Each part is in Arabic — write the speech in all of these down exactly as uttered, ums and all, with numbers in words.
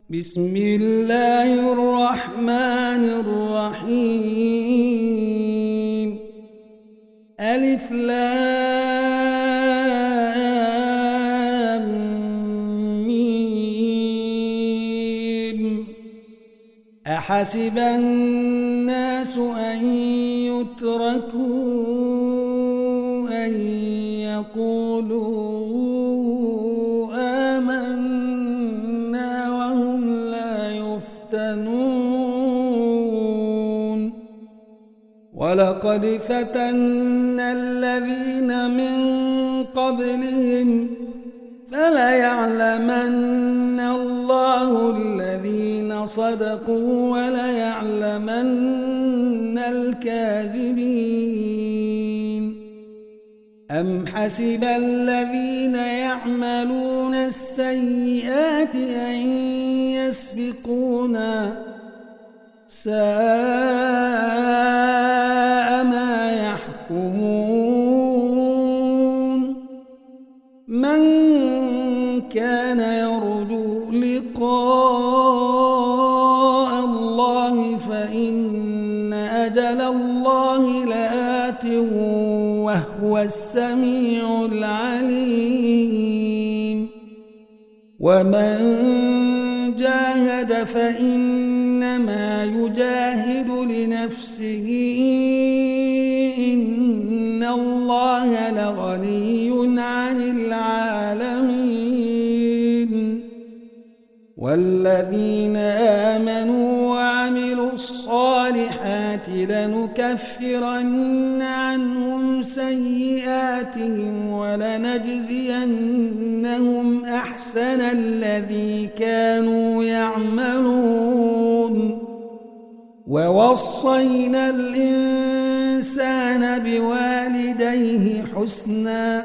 بسم الله الرحمن الرحيم. ألف لام ميم. أحسب الناس أن يتركوا أن يقولوا آمنا وهم لا يفتنون. ولقد فتنا الذين من قبلهم فليعلمن الله الذين صدقوا وليعلمن الكاذبين. أم حسب الذين يعملون السيئات أن يسبقونا ساء ما يحكمون. من كان يرجو لقاء الله فإن أجل الله لآت وهو السميع العليم. ومن جاهد فإنما يجاهد لنفسه إن الله لغني عن العالمين. والذين آمنوا وعملوا الصالحات لنكفرن عنهم سيئاتهم ولنجزينهم أحسن الذي كانوا يعملون. ووصينا الإنسان بوالديه حسنا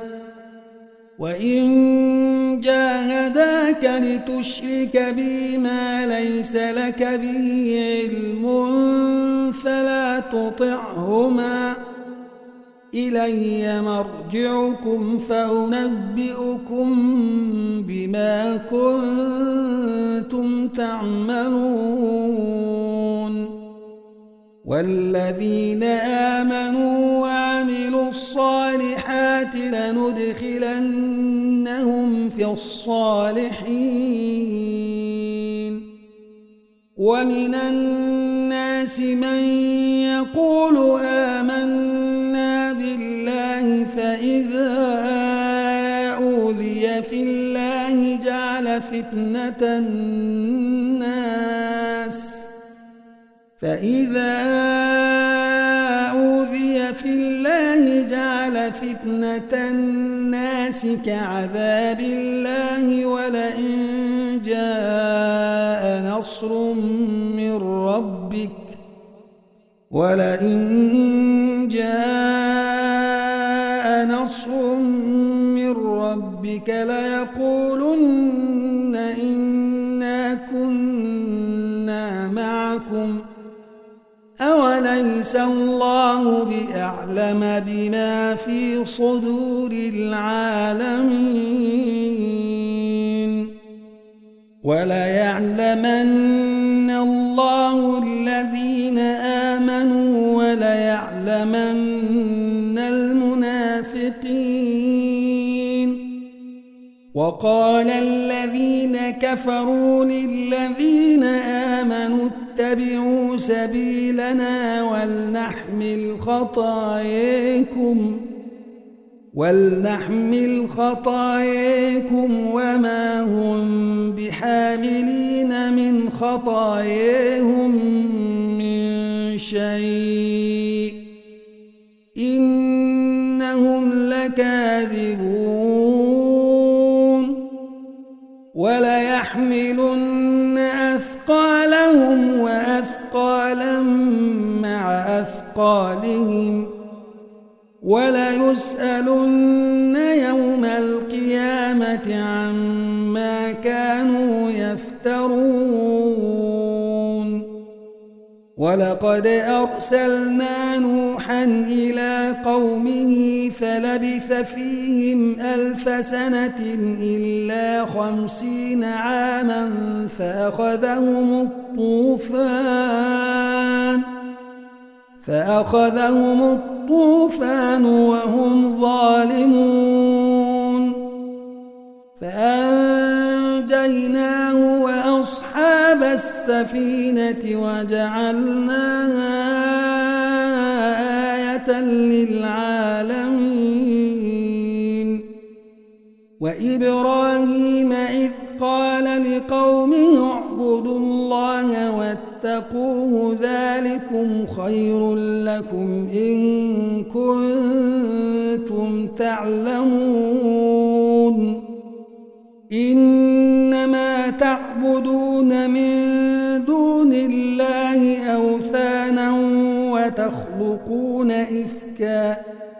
وإن جاهداك لتشرك بي ما ليس لك به علم فلا تطعهما إلي مرجعكم فأنبئكم بما كنتم تعملون. والذين آمنوا وعملوا الصالحات لندخلنهم في الصالحين. ومن الناس من يقول آمنا بالله فإذا أوذي في الله جعل فتنة الناس فإذا أوذي في الله جعل فتنة الناس كعذاب الله ولئن جاء نصر من ربك ولئن جاء نصر من ربك ليقولن إنا كنا معكم أوليس الله بأعلم بما في صدور العالمين. وليعلمن الله الذين آمنوا وليعلمن المنافقين. وقال الذين كفروا للذين آمنوا اتبعوا سبيلنا ولنحمل خطاياكم ولنحمل خطاياكم وما هم بحاملين من خطاياهم من شيء إنهم لكاذبون. وليحملن أثقالهم وأثقالا مع أثقالهم وليسألن يوم القيامة عما كانوا يفترون. ولقد أرسلنا نوحا نوحا إلى قومه فلبث فيهم ألف سنة إلا خمسين عاما فأخذهم الطوفان فأخذهم الطوفان وهم ظالمون فأنجيناه وأصحاب السفينة وجعلناها آية للعالمين وإبراهيم إذ قال لقومه اعبدوا الله واتقوه ذلكم خير لكم إن كنتم تعلمون إنما تعبدون من دون الله أوثانا وتخلقون إفكا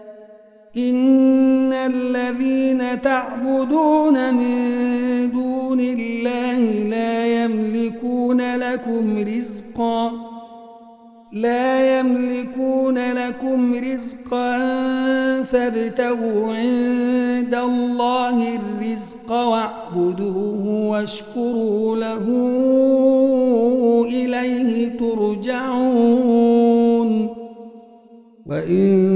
إن الذين تعبدون من دون الله لا يملكون لكم رزقا لا يملكون لكم رزقا فابتغوا عند الله الرزق واعبدوه واشكروا له إليه ترجعون وإن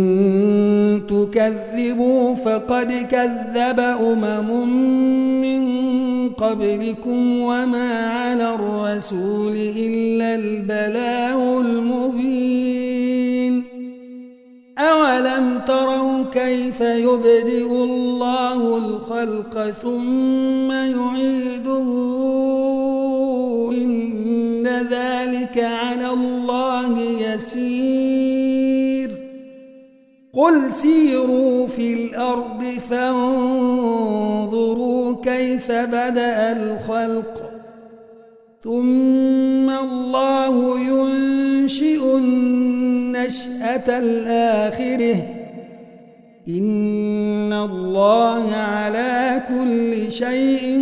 تكذبوا فقد كذب أمم من قبلكم وما على الرسول إلا البلاغ المبين أولم تروا كيف يبدئ الله الخلق ثم يعيده إن ذلك على الله يسير قل سيروا في الأرض فانظروا كيف بدأ الخلق ثم الله ينشئ النشأة الآخرة إن الله على كل شيء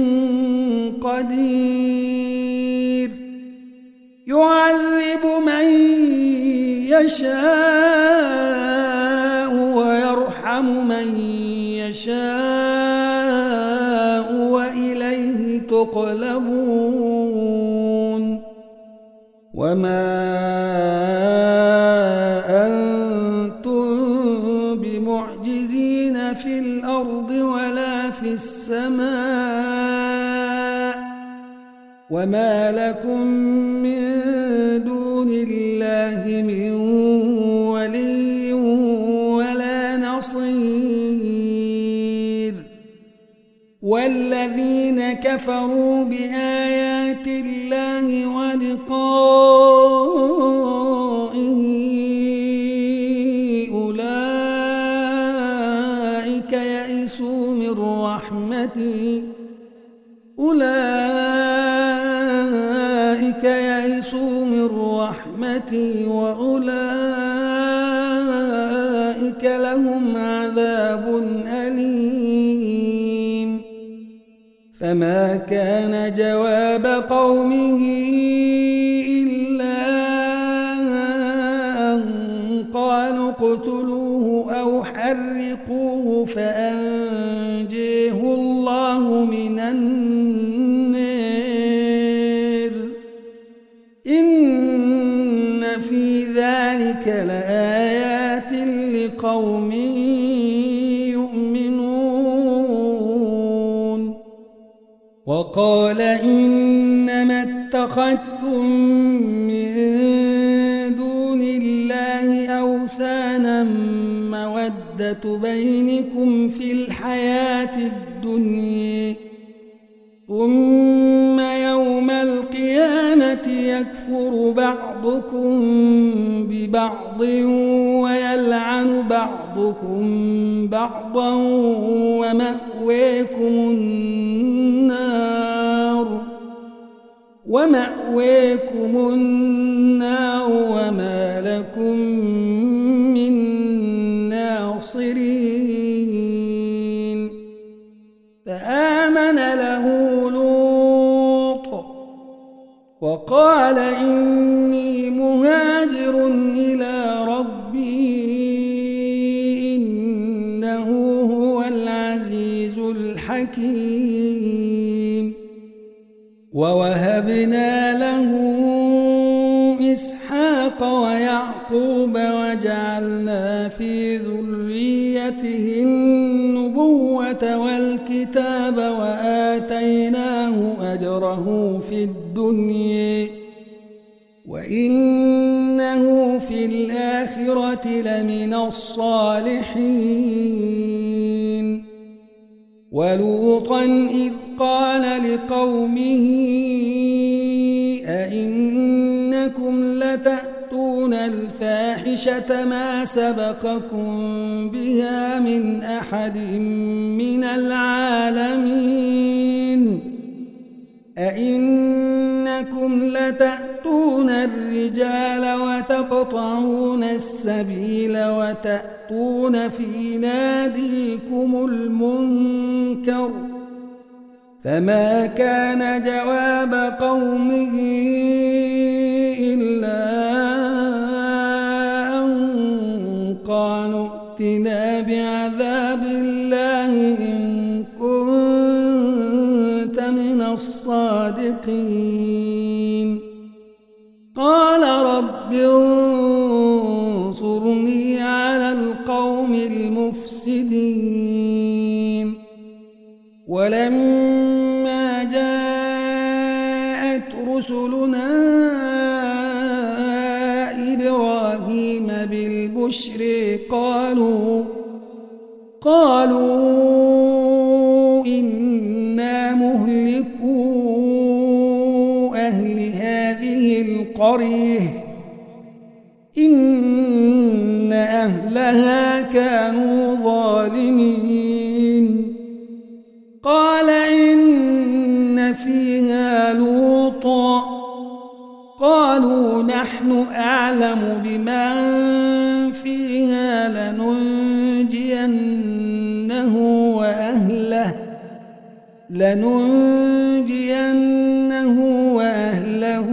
قدير يعذب من يشاء ويرحم من يشاء وإليه تقلبون وما أنتم بمعجزين في الأرض ولا في السماء وما لكم من دون الله من ولي ولا نصير والذين كفروا بآيات الله ولقائه أولئك يئسوا من رحمتي أولئك يئسوا من رحمتي وأولئك لهم عذاب أليم فما كان جواب قومه إلا أن قالوا اقتلوه أو حرقوه فأنجيه الله من النار إن في ذلك لآيات لقوم يؤمنون وقال إنما اتخذتم من دون الله أوثانا مودة بينكم في الحياة الدنيا ثم يوم القيامة يكفر بعضكم ببعض ويلعن بعضكم بعضا ومأويكم النار ومأويكم النار وما لكم من ناصرين فآمن له لوط وقال إني مهاجر إلى ربي حكيم ووهبنا له إسحاق ويعقوب وجعلنا في ذريته النبوة والكتاب وآتيناه أجره في الدنيا وإنه في الآخرة لمن الصالحين ولوطا إذ قال لقومه أئنكم لتأتون الفاحشة ما سبقكم بها من أحد من العالمين أئنكم لتأتون الرجال وتقطعون السبيل وتأتون في ناديكم المنكر فما كان جواب قومه إلا أن قالوا ائتنا بعذاب الله إن كنت من الصادقين قال رب انصرني على القوم المفسدين ولما جاءت رسلنا إبراهيم بالبشر قالوا قالوا إنا مهلكو أهل هذه القرية إن أهلها كانوا ظالمين قال إن فيها لوطا قالوا نحن أعلم بمن فيها لننجينه وأهله لننجينه وأهله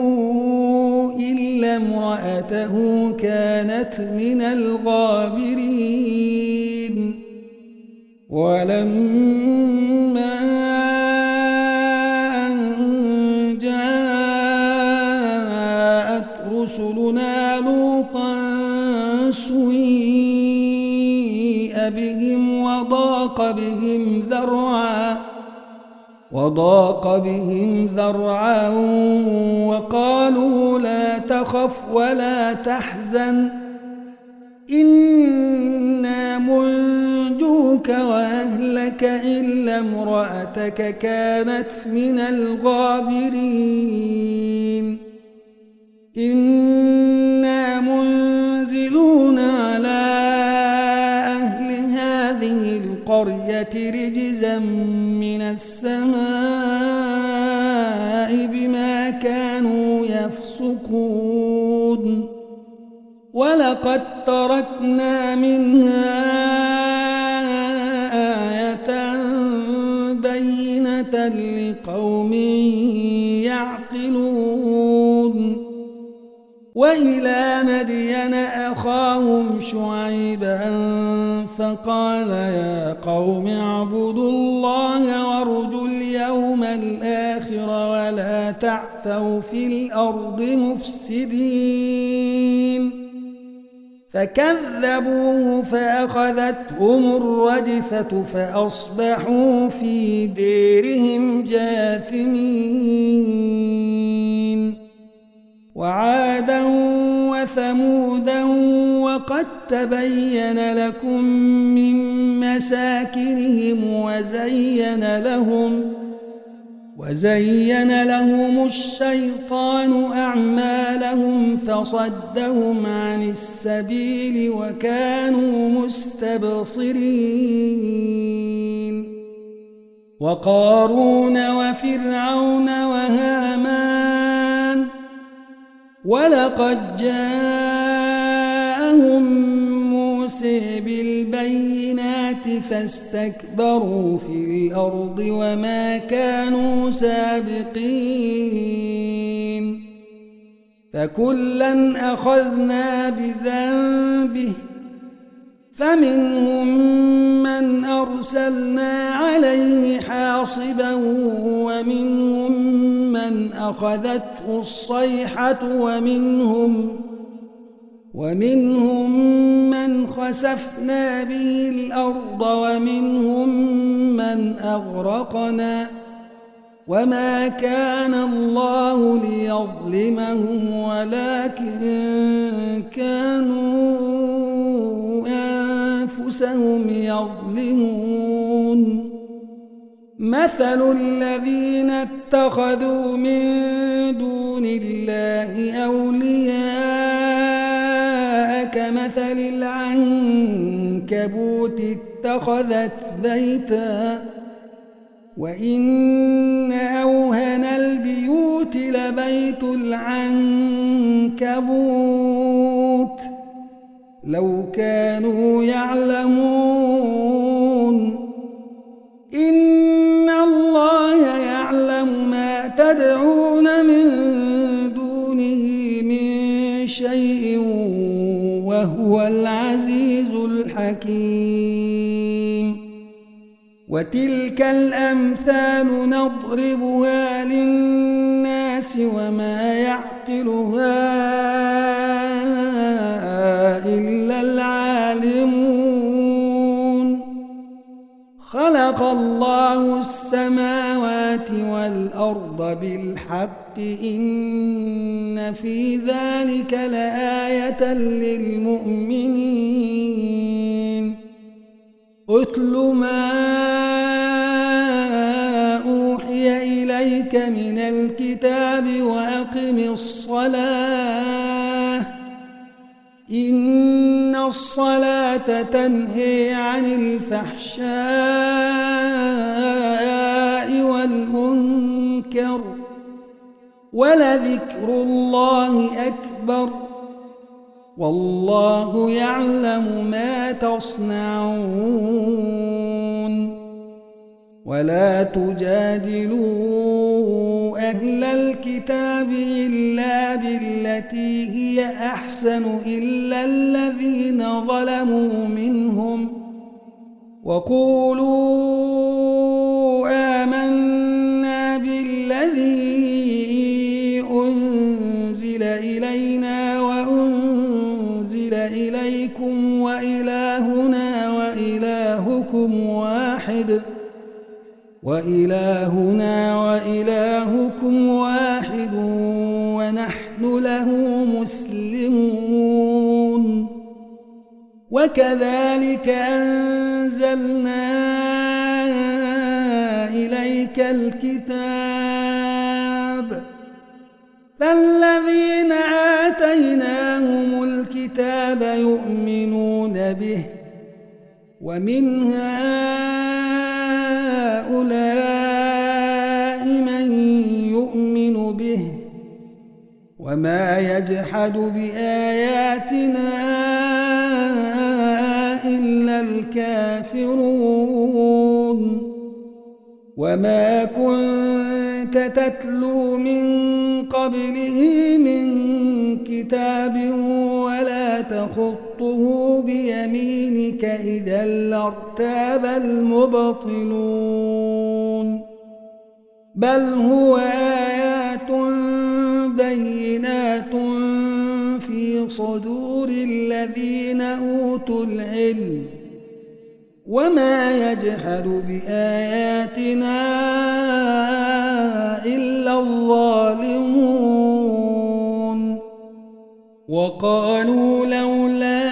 إلا امرأته كانت من الغابرين ولما أن جاءت رسلنا لوطا سيء بهم وضاق بهم ذرعا وضاق بهم ذرعا وقالوا لا تخف ولا تحزن إنا منجوك وأهلك إلا امرأتك كانت من الغابرين إنا منزلون على أهل هذه القرية رجزا من السماء بما كانوا يفسقون ولقد تركنا منها آية بينة لقوم يعقلون وإلى مدين أخاهم شعيبا فقال يا قوم اعبدوا الله وارجوا اليوم الآخر ولا تعثوا في الأرض مفسدين فكذبوه فأخذتهم الرجفة فأصبحوا في ديرهم جاثمين وعادا وثمودا وقد تبين لكم من مساكنهم وزين لهم وزين لهم الشيطان أعمالهم فصدهم عن السبيل وكانوا مستبصرين وقارون وفرعون وهامان ولقد جاءهم موسى بالبينات فاستكبروا في الأرض وما كانوا سابقين فكلا أخذنا بذنبه فمنهم من أرسلنا عليه حاصبا ومنهم من أخذته الصيحة ومنهم ومنهم من خسفنا به الأرض ومنهم من أغرقنا وما كان الله ليظلمهم ولكن كانوا أنفسهم يظلمون مثل الذين اتخذوا من دون الله أولياء كمثل العنكبوت اتخذت بيتا وإن أوهن البيوت لبيت العنكبوت لو كانوا يعلمون إن الله يعلم ما تدعون من دونه من شيء وهو العزيز الحكيم وتلك الأمثال نضربها للناس وما يعقلها إلا العالمون خلق الله السماوات والأرض بالحق إن في ذلك لآية للمؤمنين أتل ما أوحي إليك من الكتاب وأقم الصلاة إن الصلاة تنهي عن الفحشاء والمنكر ولذكر الله أكبر والله يعلم ما تصنعون ولا تجادلوا أهل الكتاب إلا بالتي هي أحسن إلا الذين ظلموا منهم وقولوا آمنا بالذي أنزل إلينا وأنزل إليكم وإلهنا وإلهكم واحد وإلهنا وإلهكم واحد ونحن له مسلمون وكذلك أنزلنا إليك الكتاب فالذين آتيناهم الكتاب يؤمنون به ومن هؤلاء من يؤمن به وما يجحد بآياتنا إلا الكافرون وما كنت تتلو من قبله من كتاب ولا تخطه بيمينك إذا لارتاب المبطلون بل هو آيات بينات في صدور الذين أوتوا العلم وما يجحد بآياتنا إلا الظالمون وقالوا لولا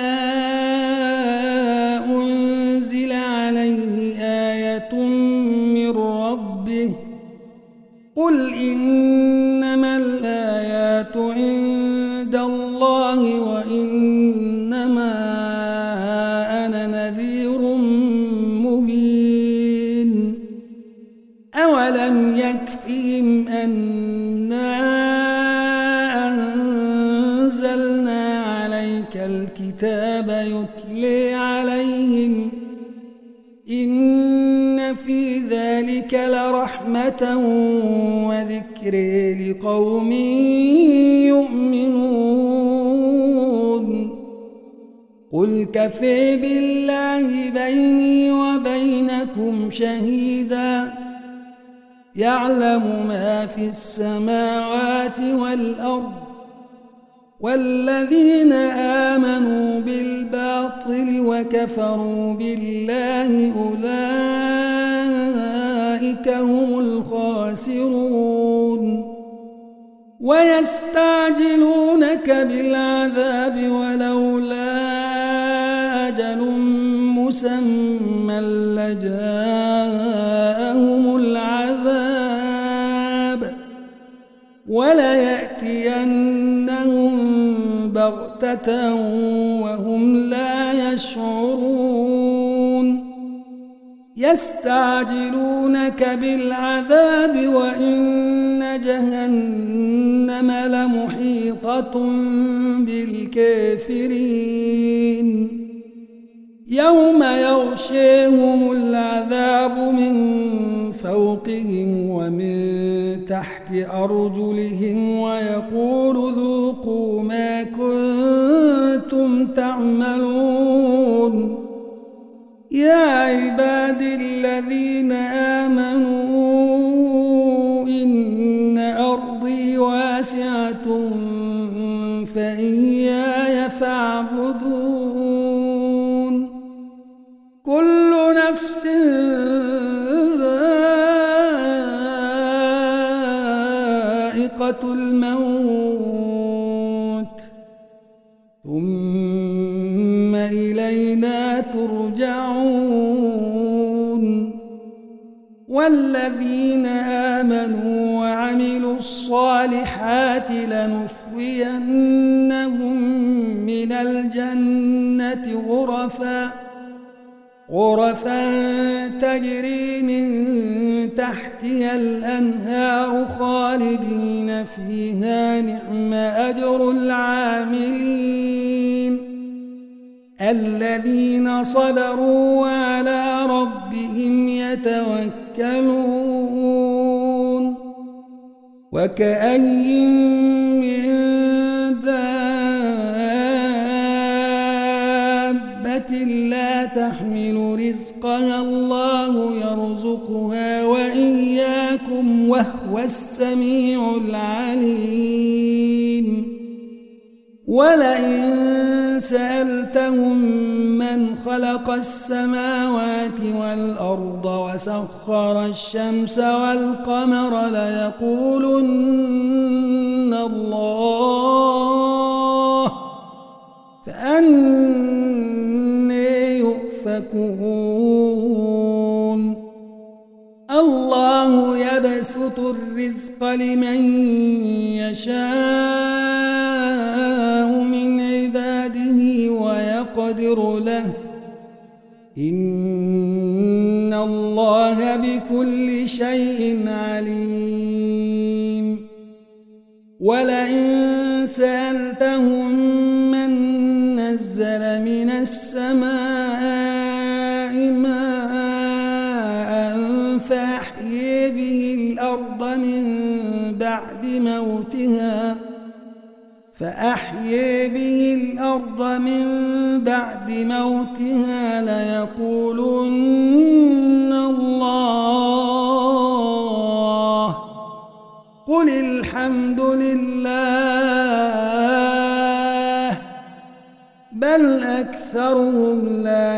أنزل عليه آية من ربه قل إنما الآيات عند الله وإنما أنا نذير مبين أولم يكفهم أنا أنزلنا عليك الكتاب يتلي عليهم إن في ذلك لرحمة وذكر لقوم يؤمنون قل كفى بالله بيني وبينكم شهيدا يعلم ما في السماوات والأرض والذين آمنوا بالباطل وكفروا بالله أولئك هم الخاسرون ويستعجلونك بالعذاب ولولا أجل مسمى لجاءهم العذاب وليأتينهم بغتة وهم لا يشعرون يستعجلونك بالعذاب وإن جهنم لمحيطة بالكافرين يوم يغشيهم العذاب من فوقهم ومن تحت أرجلهم ويقول ذوقوا ما كنتم تعملون يا عباد الذين آمنوا إن أرضي واسعة فإياي فاعبدون كل نفس ذائقة الموت ثم إلينا ترجعون والذين آمنوا وعملوا الصالحات لنثوينهم من الجنة غرفا غرفا تجري من تحتها الأنهار خالدين فيها نعم أجر العاملين الذين صبروا وعلى ربهم يتوكلون وكأي من دابة لا تحمل رزقها الله يرزقها وإياكم وهو السميع العليم ولئن سألتهم من خلق السماوات والأرض وسخر الشمس والقمر ليقولن الله فأنى يؤفكون الله يبسط الرزق لمن يشاء من عباده ويقدر له إن الله بكل شيء عليم ولئن سألتهم من نزل من السماء ماء فأحيي به الأرض من بعد موتها فأحيي به الأرض من بعد موتها ليقولن الله قل الحمد لله بل أكثرهم لا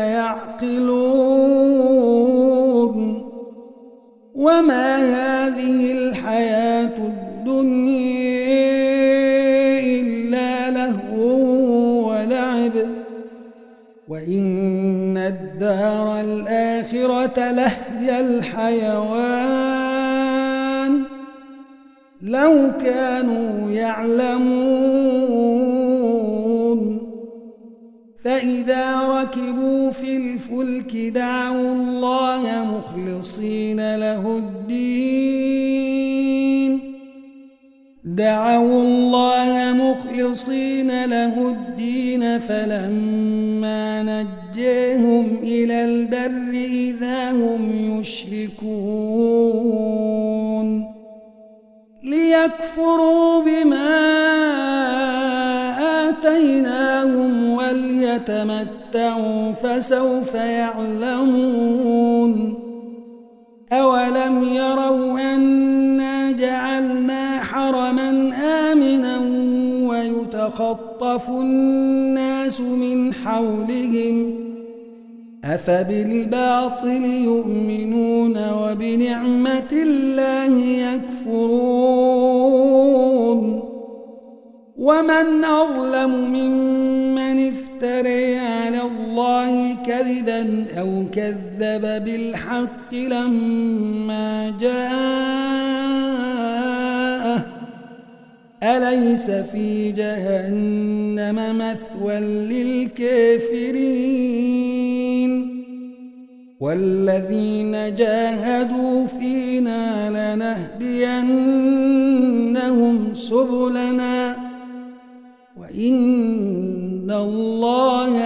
يعقلون وما هذه الحياة الدنيا إلا لهو ولعب وإن الدار الآخرة لهي الحيوان لو كانوا يعلمون فإذا ركبوا في الفلك دعوا الله مخلصين له الدين دعوا الله مخلصين له الدين فلما نجاهم إلى البر إذا هم يشركون ليكفروا بما آتيناهم وليكفروا يتمتعوا فسوف يعلمون أولم يروا أنا جعلنا حرما آمنا ويتخطف الناس من حولهم أفبالباطل يؤمنون وبنعمة الله يكفرون ومن أظلم ممن افترى على الله كذبا أو كذب بالحق لما جاءه أليس في جهنم مثوى للكافرين والذين جاهدوا فينا لنهدينهم سبلنا وإن الله